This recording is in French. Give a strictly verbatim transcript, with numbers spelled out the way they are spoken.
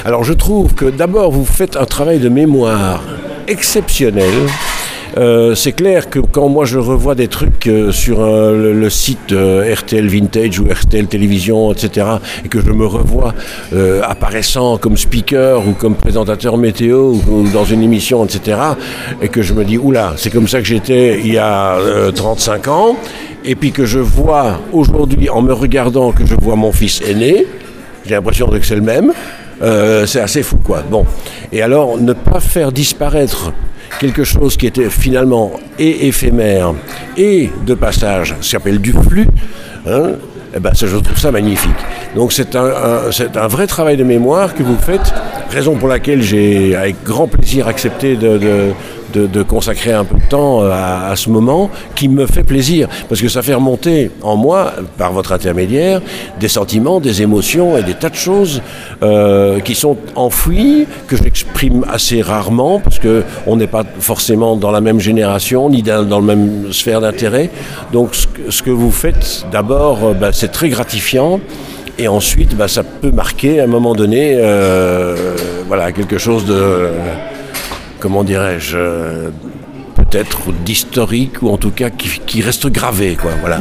Alors je trouve que d'abord vous faites un travail de mémoire exceptionnel. Euh, c'est clair que quand moi je revois des trucs euh, sur euh, le, le site euh, R T L Vintage ou R T L Télévision, et cetera, et que je me revois euh, apparaissant comme speaker ou comme présentateur météo ou, ou dans une émission, et cetera, et que je me dis, oula, c'est comme ça que j'étais il y a euh, trente-cinq ans, et puis que je vois aujourd'hui, en me regardant, que je vois mon fils aîné, j'ai l'impression que c'est le même, euh, c'est assez fou, quoi. Bon. Et alors, ne pas faire disparaître quelque chose qui était finalement et éphémère et de passage, ça s'appelle du flux, hein, eh ben, ça, je trouve ça magnifique. Donc c'est un, un, c'est un vrai travail de mémoire que vous faites, raison pour laquelle j'ai avec grand plaisir accepté de, de, de, de consacrer un peu de temps à, à ce moment, qui me fait plaisir, parce que ça fait remonter en moi, par votre intermédiaire, des sentiments, des émotions et des tas de choses euh, qui sont enfouies, que j'exprime assez rarement, parce qu'on n'est pas forcément dans la même génération, ni dans, dans la même sphère d'intérêt. Donc ce que, ce que vous faites, d'abord, ben, c'est très gratifiant. Et ensuite, bah, ça peut marquer à un moment donné euh, voilà, quelque chose de, euh, comment dirais-je, euh, peut-être d'historique, ou en tout cas qui, qui reste gravé, quoi, voilà.